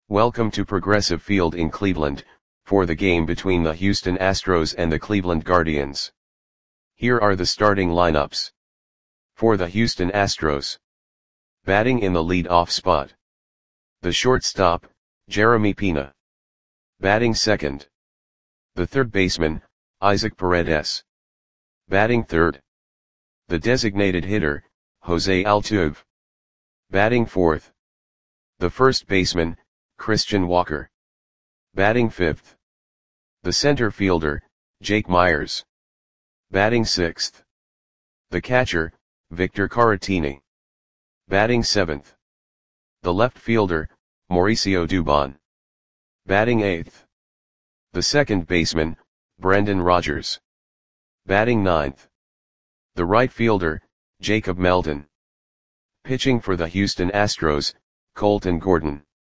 Welcome to Progressive Field in Cleveland, for the game between the Houston Astros and the Cleveland Guardians. Here are the starting lineups. For the Houston Astros. Batting in the lead-off spot. The shortstop, Jeremy Pena. Batting second. The third baseman, Isaac Paredes. Batting third. The designated hitter, Jose Altuve. Batting fourth. The first baseman, Christian Walker. Batting fifth. The center fielder, Jake Meyers. Batting sixth. The catcher, Victor Caratini. Batting seventh. The left fielder, Mauricio Dubon. Batting eighth. The second baseman, Brendan Rodgers. Batting ninth. The right fielder, Jacob Meldon. Pitching for the Houston Astros, Colton Gordon.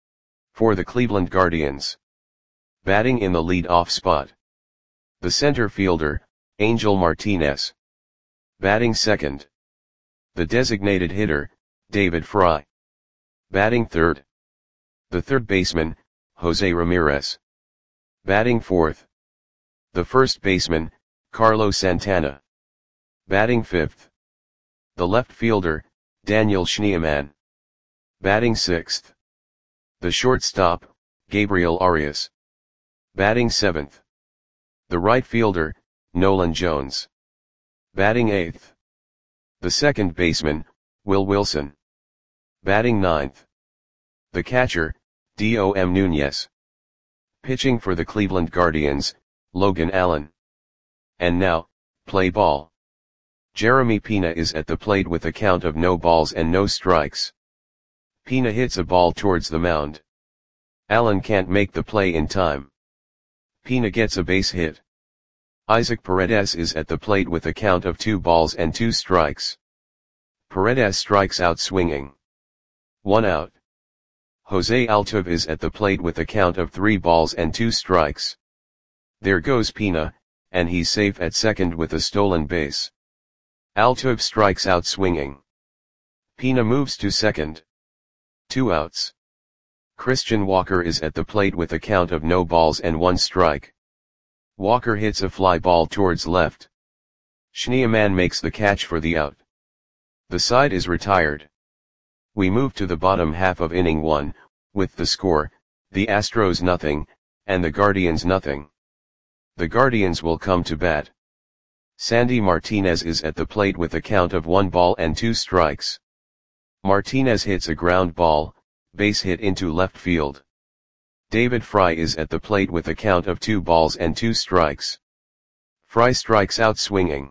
For the Cleveland Guardians. Batting in the lead-off spot. The center fielder, Angel Martinez. Batting second. The designated hitter, David Fry. Batting third. The third baseman, Jose Ramirez. Batting fourth. The first baseman, Carlos Santana. Batting fifth. The left fielder, Daniel Schneemann. Batting sixth. The shortstop, Gabriel Arias. Batting seventh. The right fielder, Nolan Jones. Batting eighth. The second baseman, Will Wilson. Batting ninth. The catcher, Dom Nunez. Pitching for the Cleveland Guardians, Logan Allen. And now, play ball. Jeremy Pena is at the plate with a count of no balls and no strikes. Pena hits a ball towards the mound. Allen can't make the play in time. Pena gets a base hit. Isaac Paredes is at the plate with a count of 2 balls and 2 strikes. Paredes strikes out swinging. 1 out. Jose Altuve is at the plate with a count of 3 balls and 2 strikes. There goes Pena, and he's safe at second with a stolen base. Altuve strikes out swinging. Pena moves to second. 2 outs. Christian Walker is at the plate with a count of no balls and 1 strike. Walker hits a fly ball towards left. Schneemann makes the catch for the out. The side is retired. We move to the bottom half of inning 1, with the score, the Astros nothing, and the Guardians nothing. The Guardians will come to bat. Sandy Martinez is at the plate with a count of 1 ball and 2 strikes. Martinez hits a ground ball, base hit into left field. David Fry is at the plate with a count of 2 balls and 2 strikes. Fry strikes out swinging.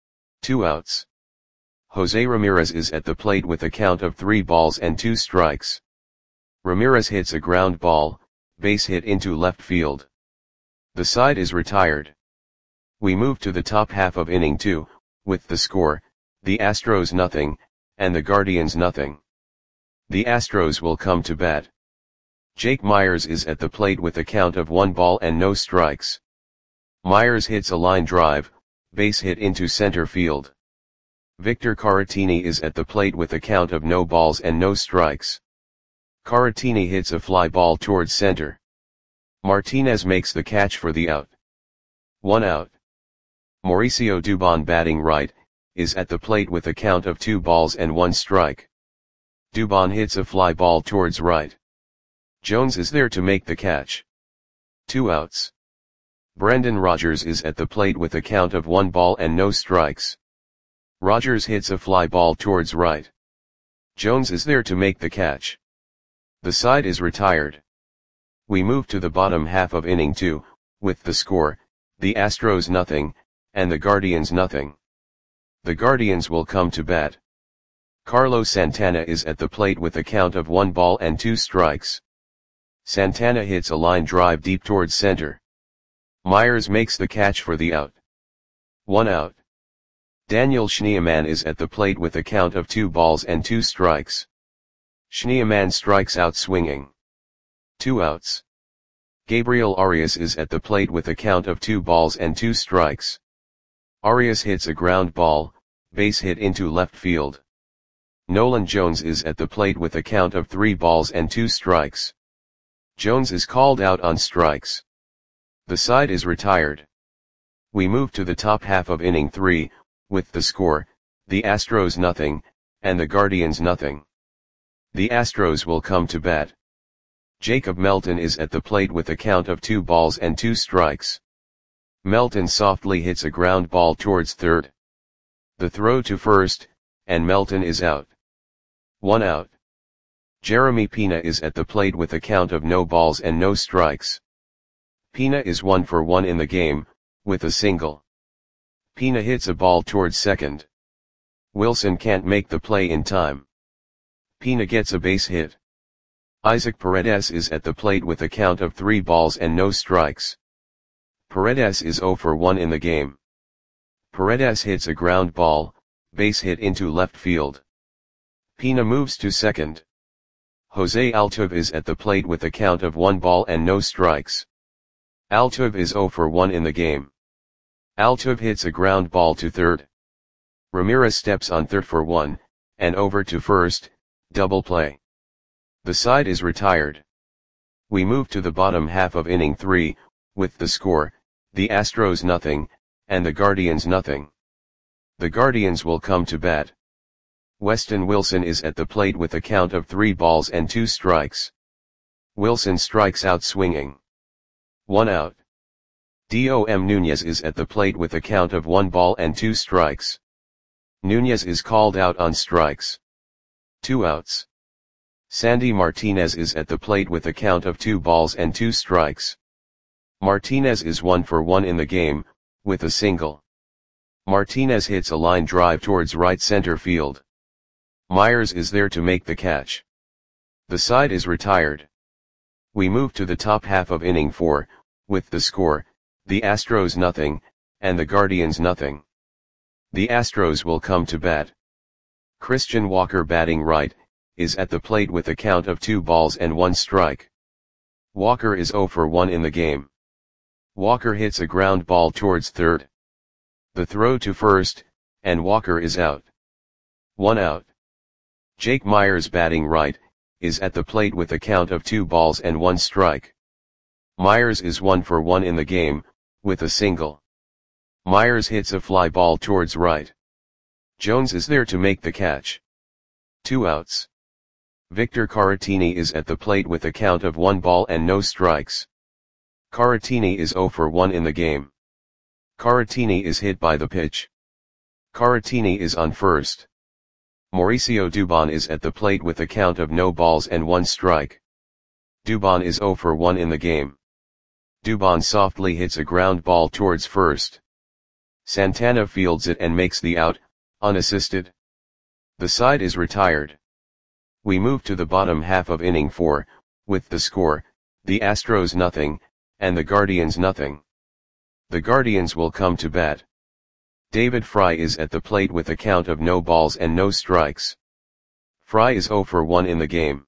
2 outs. Jose Ramirez is at the plate with a count of 3 balls and 2 strikes. Ramirez hits a ground ball, base hit into left field. The side is retired. We move to the top half of inning 2, with the score, the Astros nothing, and the Guardians nothing. The Astros will come to bat. Jake Meyers is at the plate with a count of 1 ball and no strikes. Meyers hits a line drive, base hit into center field. Victor Caratini is at the plate with a count of no balls and no strikes. Caratini hits a fly ball towards center. Martinez makes the catch for the out. 1 out. Mauricio Dubon batting right, is at the plate with a count of 2 balls and 1 strike. Dubon hits a fly ball towards right. Jones is there to make the catch. 2 outs. Brendan Rodgers is at the plate with a count of 1 ball and no strikes. Rodgers hits a fly ball towards right. Jones is there to make the catch. The side is retired. We move to the bottom half of inning 2, with the score, the Astros nothing, and the Guardians nothing. The Guardians will come to bat. Carlos Santana is at the plate with a count of 1 ball and 2 strikes. Santana hits a line drive deep towards center. Meyers makes the catch for the out. 1 out. Daniel Schneemann is at the plate with a count of 2 balls and 2 strikes. Schneemann strikes out swinging. 2 outs. Gabriel Arias is at the plate with a count of 2 balls and 2 strikes. Arias hits a ground ball, base hit into left field. Nolan Jones is at the plate with a count of 3 balls and 2 strikes. Jones is called out on strikes. The side is retired. We move to the top half of inning 3, with the score, the Astros nothing, and the Guardians nothing. The Astros will come to bat. Jacob Melton is at the plate with a count of 2 balls and 2 strikes. Melton softly hits a ground ball towards third. The throw to first, and Melton is out. 1 out. Jeremy Pena is at the plate with a count of no balls and no strikes. Pena is 1 for 1 in the game, with a single. Pena hits a ball towards second. Wilson can't make the play in time. Pena gets a base hit. Isaac Paredes is at the plate with a count of 3 balls and no strikes. Paredes is 0 for 1 in the game. Paredes hits a ground ball, base hit into left field. Pena moves to second. Jose Altuve is at the plate with a count of 1 ball and no strikes. Altuve is 0 for 1 in the game. Altuve hits a ground ball to third. Ramirez steps on third for 1, and over to first, double play. The side is retired. We move to the bottom half of inning 3, with the score, the Astros nothing, and the Guardians nothing. The Guardians will come to bat. Weston Wilson is at the plate with a count of 3 balls and 2 strikes. Wilson strikes out swinging. 1 out. Dom Nunez is at the plate with a count of 1 ball and 2 strikes. Nunez is called out on strikes. 2 outs. Sandy Martinez is at the plate with a count of 2 balls and 2 strikes. Martinez is 1 for 1 in the game, with a single. Martinez hits a line drive towards right center field. Myers is there to make the catch. The side is retired. We move to the top half of inning 4, with the score, the Astros nothing, and the Guardians nothing. The Astros will come to bat. Christian Walker batting right, is at the plate with a count of 2 balls and 1 strike. Walker is 0 for 1 in the game. Walker hits a ground ball towards third. The throw to first, and Walker is out. 1 out. Jake Myers batting right, is at the plate with a count of 2 balls and 1 strike. Myers is 1 for 1 in the game, with a single. Myers hits a fly ball towards right. Jones is there to make the catch. 2 outs. Victor Caratini is at the plate with a count of 1 ball and no strikes. Caratini is 0 for 1 in the game. Caratini is hit by the pitch. Caratini is on first. Mauricio Dubon is at the plate with a count of no balls and 1 strike. Dubon is 0 for 1 in the game. Dubon softly hits a ground ball towards first. Santana fields it and makes the out, unassisted. The side is retired. We move to the bottom half of inning 4, with the score, the Astros nothing, and the Guardians nothing. The Guardians will come to bat. David Fry is at the plate with a count of no balls and no strikes. Fry is 0 for 1 in the game.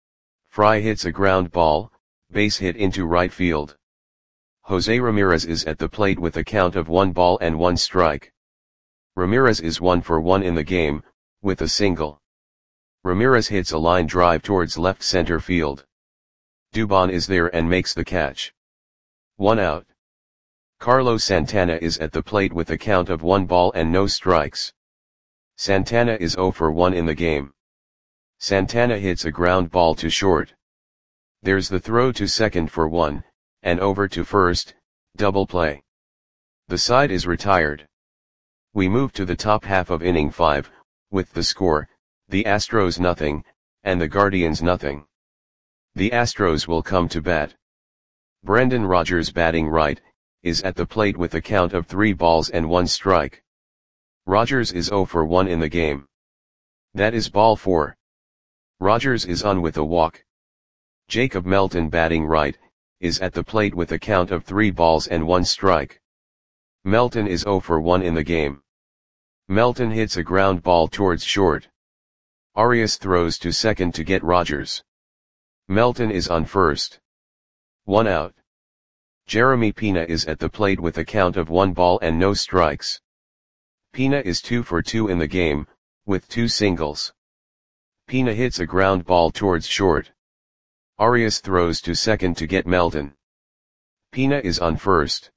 Fry hits a ground ball, base hit into right field. Jose Ramirez is at the plate with a count of 1 ball and 1 strike. Ramirez is 1 for 1 in the game, with a single. Ramirez hits a line drive towards left center field. Dubon is there and makes the catch. 1 out. Carlos Santana is at the plate with a count of 1 ball and no strikes. Santana is 0 for 1 in the game. Santana hits a ground ball to short. There's the throw to second for 1, and over to first, double play. The side is retired. We move to the top half of inning 5, with the score, the Astros nothing, and the Guardians nothing. The Astros will come to bat. Brendan Rodgers batting right, is at the plate with a count of 3 balls and 1 strike. Rodgers is 0 for 1 in the game. That is ball 4. Rodgers is on with a walk. Jacob Melton batting right, is at the plate with a count of 3 balls and 1 strike. Melton is 0 for 1 in the game. Melton hits a ground ball towards short. Arias throws to second to get Rodgers. Melton is on first. 1 out. Jeremy Pena is at the plate with a count of 1 ball and no strikes. Pena is 2 for 2 in the game, with 2 singles. Pena hits a ground ball towards short. Arias throws to second to get Melton. Pina is on first.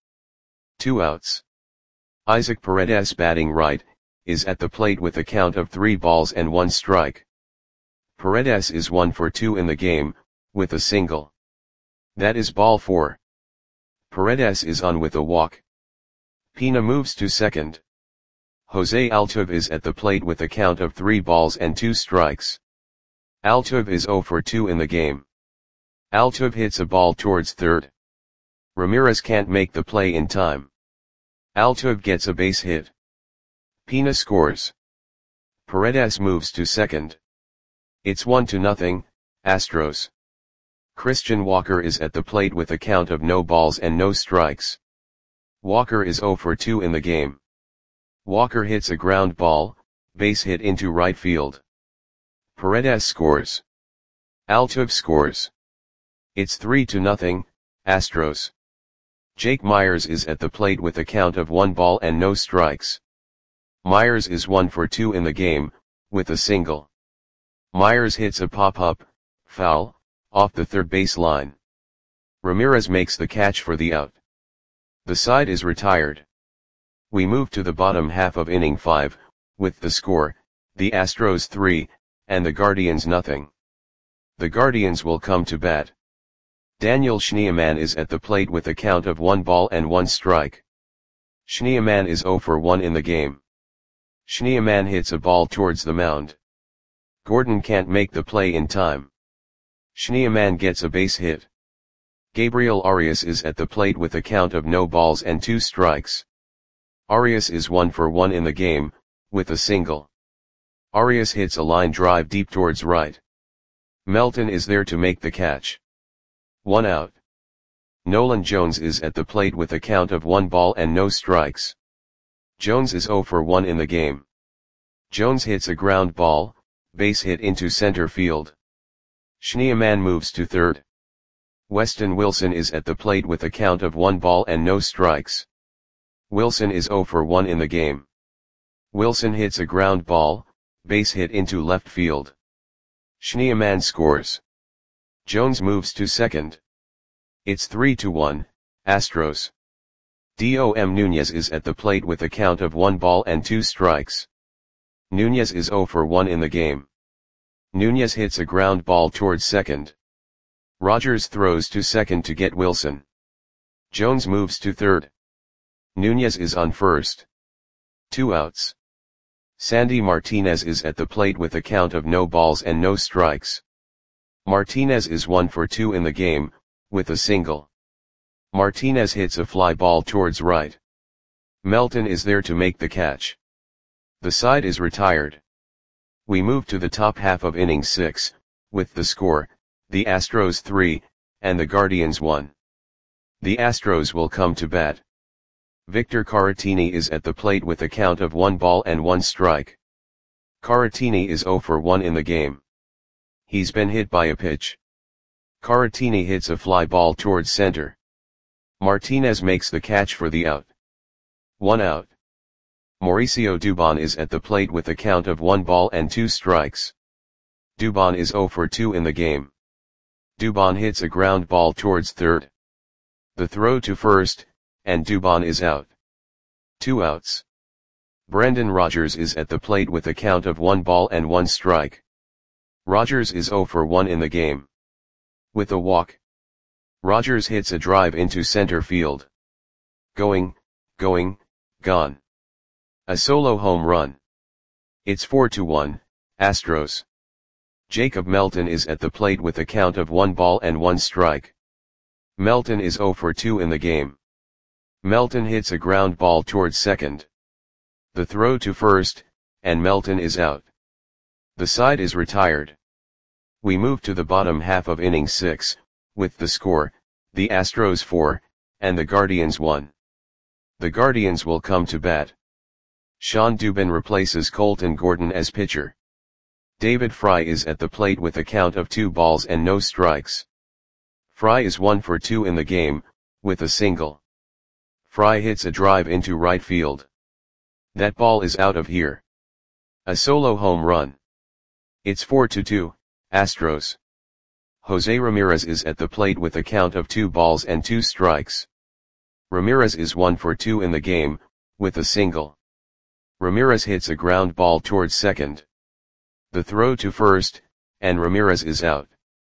2 outs. Isaac Paredes batting right, is at the plate with a count of 3 balls and 1 strike. Paredes is 1 for 2 in the game, with a single. That is ball 4. Paredes is on with a walk. Pina moves to second. Jose Altuve is at the plate with a count of 3 balls and 2 strikes. Altuve is 0 for 2 in the game. Altuve hits a ball towards third. Ramirez can't make the play in time. Altuve gets a base hit. Pina scores. Paredes moves to second. It's 1-0, Astros. Christian Walker is at the plate with a count of no balls and no strikes. Walker is 0 for 2 in the game. Walker hits a ground ball, base hit into right field. Paredes scores. Altuve scores. It's 3-0, Astros. Jake Myers is at the plate with a count of 1 ball and no strikes. Myers is 1 for 2 in the game, with a single. Myers hits a pop-up, foul, off the third base line. Ramirez makes the catch for the out. The side is retired. We move to the bottom half of inning 5, with the score, the Astros 3, and the Guardians nothing. The Guardians will come to bat. Daniel Schneemann is at the plate with a count of 1 ball and 1 strike. Schneemann is 0 for 1 in the game. Schneemann hits a ball towards the mound. Gordon can't make the play in time. Schneemann gets a base hit. Gabriel Arias is at the plate with a count of no balls and 2 strikes. Arias is 1 for 1 in the game, with a single. Arias hits a line drive deep towards right. Melton is there to make the catch. 1 out. Nolan Jones is at the plate with a count of 1 ball and no strikes. Jones is 0 for 1 in the game. Jones hits a ground ball, base hit into center field. Schneemann moves to third. Weston Wilson is at the plate with a count of 1 ball and no strikes. Wilson is 0 for 1 in the game. Wilson hits a ground ball, base hit into left field. Schneemann scores. Jones moves to second. It's 3-1, Astros. Dom Nunez is at the plate with a count of 1 ball and 2 strikes. Nunez is 0 for 1 in the game. Nunez hits a ground ball towards second. Rogers throws to second to get Wilson. Jones moves to third. Nunez is on first. 2 outs. Sandy Martinez is at the plate with a count of no balls and no strikes. Martinez is 1 for 2 in the game, with a single. Martinez hits a fly ball towards right. Melton is there to make the catch. The side is retired. We move to the top half of inning 6, with the score, the Astros 3, and the Guardians 1. The Astros will come to bat. Victor Caratini is at the plate with a count of 1 ball and 1 strike. Caratini is 0 for 1 in the game. He's been hit by a pitch. Caratini hits a fly ball towards center. Martinez makes the catch for the out. 1 out. Mauricio Dubon is at the plate with a count of 1 ball and 2 strikes. Dubon is 0 for 2 in the game. Dubon hits a ground ball towards third. The throw to first, and Dubon is out. 2 outs. Brendan Rodgers is at the plate with a count of 1 ball and 1 strike. Rodgers is 0 for 1 in the game. With a walk. Rodgers hits a drive into center field. Going, gone. A solo home run. It's 4-1, Astros. Jacob Melton is at the plate with a count of 1 ball and 1 strike. Melton is 0 for 2 in the game. Melton hits a ground ball towards second. The throw to first, and Melton is out. The side is retired. We move to the bottom half of inning 6, with the score, the Astros 4, and the Guardians 1. The Guardians will come to bat. Sean Dubin replaces Colton Gordon as pitcher. David Fry is at the plate with a count of 2 balls and no strikes. Fry is 1 for 2 in the game, with a single. Fry hits a drive into right field. That ball is out of here. A solo home run. It's 4-2, Astros. Jose Ramirez is at the plate with a count of 2 balls and 2 strikes. Ramirez is 1 for 2 in the game, with a single. Ramirez hits a ground ball towards second. The throw to first, and Ramirez is out.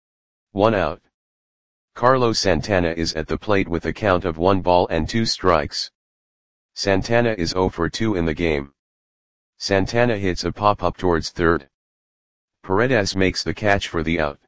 1 out. Carlos Santana is at the plate with a count of 1 ball and 2 strikes. Santana is 0 for 2 in the game. Santana hits a pop-up towards third. Paredes makes the catch for the out.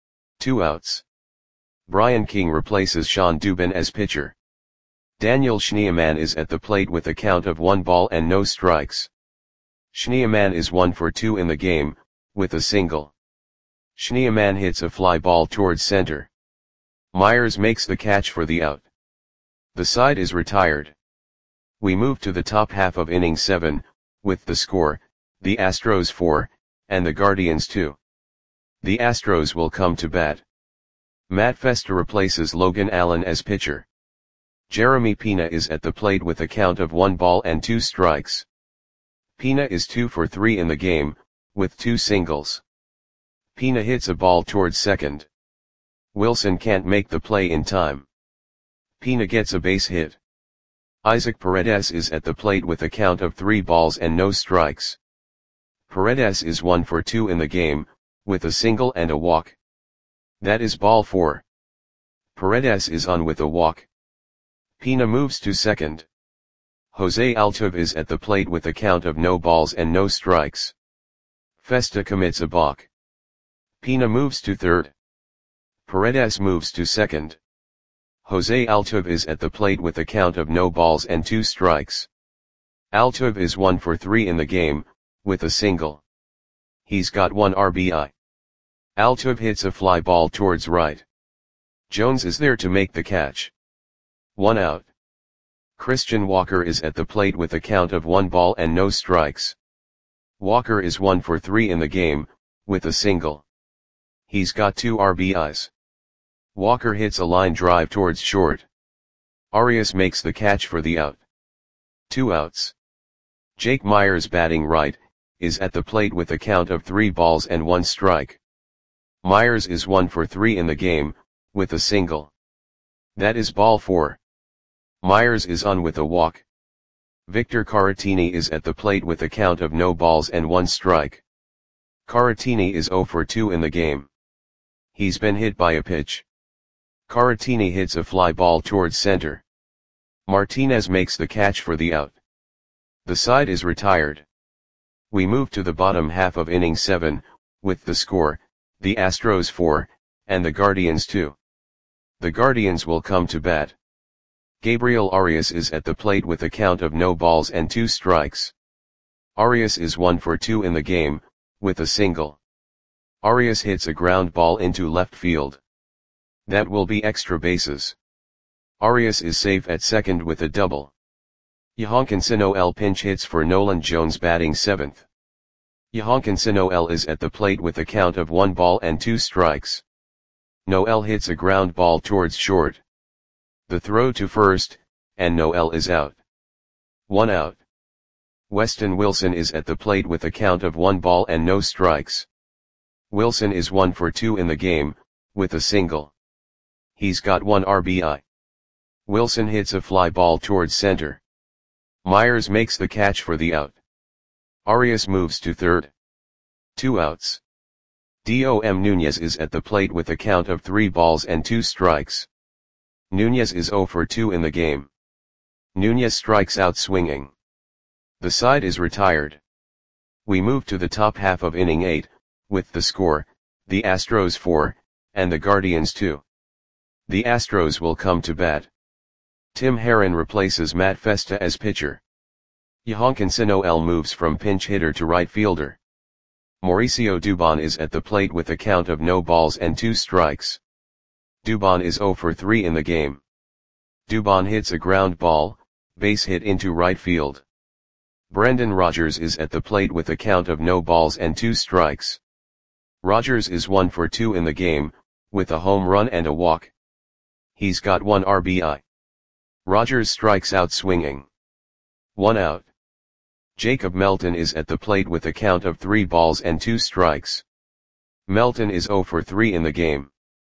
2 outs. Brian King replaces Sean Dubin as pitcher. Daniel Schneemann is at the plate with a count of 1 ball and no strikes. Schneemann is 1 for 2 in the game, with a single. Schneemann hits a fly ball towards center. Myers makes the catch for the out. The side is retired. We move to the top half of inning 7, with the score, the Astros 4, and the Guardians 2. The Astros will come to bat. Matt Festa replaces Logan Allen as pitcher. Jeremy Pena is at the plate with a count of 1 ball and 2 strikes. Pena is 2 for 3 in the game, with 2 singles. Pena hits a ball towards second. Wilson can't make the play in time. Pena gets a base hit. Isaac Paredes is at the plate with a count of 3 balls and no strikes. Paredes is 1 for 2 in the game, with a single and a walk. That is ball 4. Paredes is on with a walk. Pena moves to second. Jose Altuve is at the plate with a count of no balls and no strikes. Festa commits a balk. Pena moves to third. Paredes moves to second. Jose Altuve is at the plate with a count of no balls and 2 strikes. Altuve is 1 for 3 in the game, with a single. He's got 1 RBI. Altuve hits a fly ball towards right. Jones is there to make the catch. 1 out. Christian Walker is at the plate with a count of 1 ball and no strikes. Walker is 1 for 3 in the game, with a single. He's got 2 RBIs. Walker hits a line drive towards short. Arias makes the catch for the out. 2 outs. Jake Myers, batting right, is at the plate with a count of 3 balls and 1 strike. Myers is 1 for 3 in the game, with a single. That is ball 4. Myers is on with a walk. Victor Caratini is at the plate with a count of no balls and 1 strike. Caratini is 0 for 2 in the game. He's been hit by a pitch. Caratini hits a fly ball towards center. Martinez makes the catch for the out. The side is retired. We move to the bottom half of inning 7, with the score, the Astros 4, and the Guardians 2. The Guardians will come to bat. Gabriel Arias is at the plate with a count of no balls and 2 strikes. Arias is 1 for 2 in the game, with a single. Arias hits a ground ball into left field. That will be extra bases. Arias is safe at second with a double. Yohankin Noel pinch hits for Nolan Jones, batting 7th. Yohankin Noel is at the plate with a count of 1 ball and 2 strikes. Noel hits a ground ball towards short. The throw to first, and Noel is out. 1 out. Weston Wilson is at the plate with a count of 1 ball and no strikes. Wilson is 1 for 2 in the game, with a single. He's got 1 RBI. Wilson hits a fly ball towards center. Myers makes the catch for the out. Arias moves to third. 2 outs. Dom Nunez is at the plate with a count of 3 balls and 2 strikes. Nunez is 0 for 2 in the game. Nunez strikes out swinging. The side is retired. We move to the top half of inning 8, with the score, the Astros 4, and the Guardians 2. The Astros will come to bat. Tim Herrin replaces Matt Festa as pitcher. Yohankin Noel moves from pinch hitter to right fielder. Mauricio Dubon is at the plate with a count of no balls and 2 strikes. Dubon is 0 for 3 in the game. Dubon hits a ground ball, base hit into right field. Brendan Rodgers is at the plate with a count of no balls and 2 strikes. Rodgers is 1 for 2 in the game, with a home run and a walk. He's got 1 RBI. Rodgers strikes out swinging. 1 out. Jacob Melton is at the plate with a count of 3 balls and 2 strikes. Melton is 0 for 3 in the game.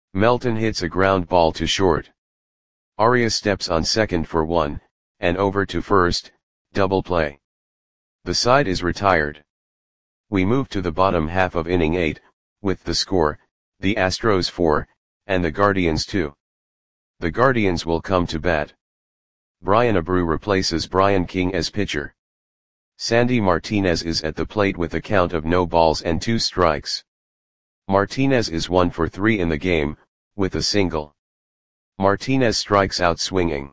Melton hits a ground ball to short. Arias steps on second for 1, and over to first, double play. The side is retired. We move to the bottom half of inning 8, with the score, the Astros 4, and the Guardians 2. The Guardians will come to bat. Brian Abreu replaces Brian King as pitcher. Sandy Martinez is at the plate with a count of no balls and 2 strikes. Martinez is 1 for 3 in the game, with a single. Martinez strikes out swinging.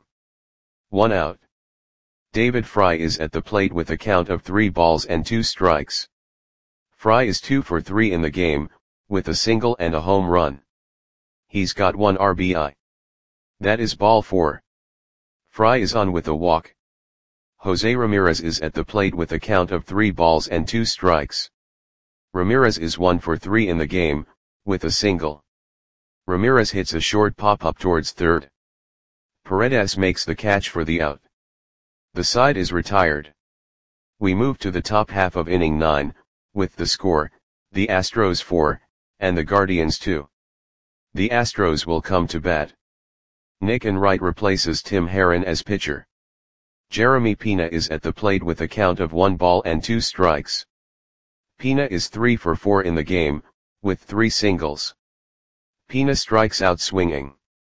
1 out. David Fry is at the plate with a count of 3 balls and 2 strikes. Fry is 2 for 3 in the game, with a single and a home run. He's got 1 RBI. That is ball 4. Fry is on with a walk. Jose Ramirez is at the plate with a count of 3 balls and 2 strikes. Ramirez is 1 for 3 in the game, with a single. Ramirez hits a short pop-up towards third. Paredes makes the catch for the out. The side is retired. We move to the top half of inning 9, with the score, the Astros 4, and the Guardians 2. The Astros will come to bat. Nick Enright replaces Tim Herrin as pitcher. Jeremy Pena is at the plate with a count of 1 ball and 2 strikes. Pena is 3 for 4 in the game, with 3 singles. Pena strikes out swinging.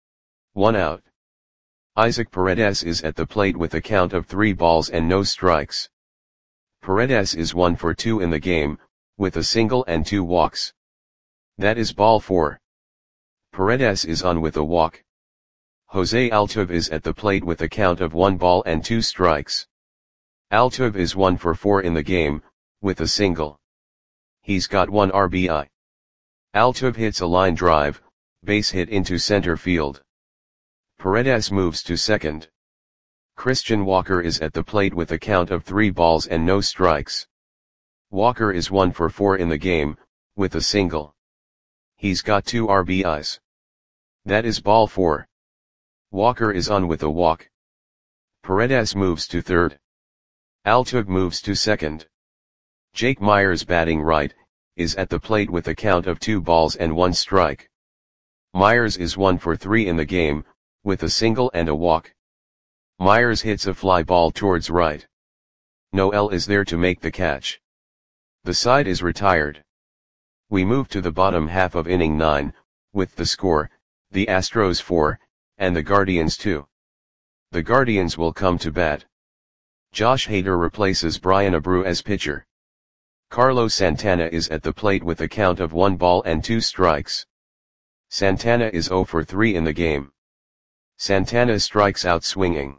1 out. Isaac Paredes is at the plate with a count of 3 balls and no strikes. Paredes is 1 for 2 in the game, with a single and 2 walks. That is ball 4. Paredes is on with a walk. Jose Altuve is at the plate with a count of 1 ball and 2 strikes. Altuve is 1 for 4 in the game, with a single. He's got 1 RBI. Altuve hits a line drive, base hit into center field. Paredes moves to second. Christian Walker is at the plate with a count of 3 balls and no strikes. Walker is 1 for 4 in the game, with a single. He's got 2 RBIs. That is ball 4. Walker is on with a walk. Paredes moves to third. Altuve moves to second. Jake Myers, batting right, is at the plate with a count of 2 balls and 1 strike. Myers is 1 for 3 in the game, with a single and a walk. Myers hits a fly ball towards right. Noel is there to make the catch. The side is retired. We move to the bottom half of inning 9, with the score, the Astros 4, and the Guardians 2. The Guardians will come to bat. Josh Hader replaces Brian Abreu as pitcher. Carlos Santana is at the plate with a count of 1 ball and 2 strikes. Santana is 0 for 3 in the game. Santana strikes out swinging.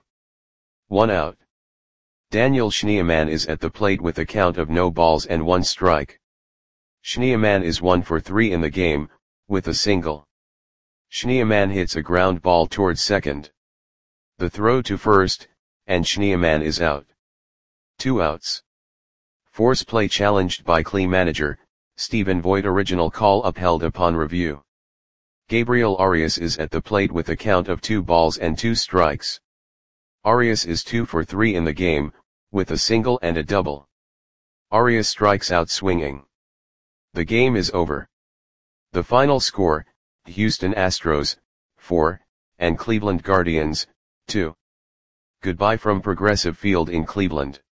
1 out. Daniel Schneemann is at the plate with a count of no balls and 1 strike. Schneemann is 1 for 3 in the game, with a single. Schneemann hits a ground ball towards second. The throw to first, and Schneemann is out. 2 outs. Force play challenged by Clee manager, Stephen Voigt. Original call upheld upon review. Gabriel Arias is at the plate with a count of 2 balls and 2 strikes. Arias is 2 for 3 in the game, with a single and a double. Arias strikes out swinging. The game is over. The final score, Houston Astros, 4, and Cleveland Guardians, 2. Goodbye from Progressive Field in Cleveland.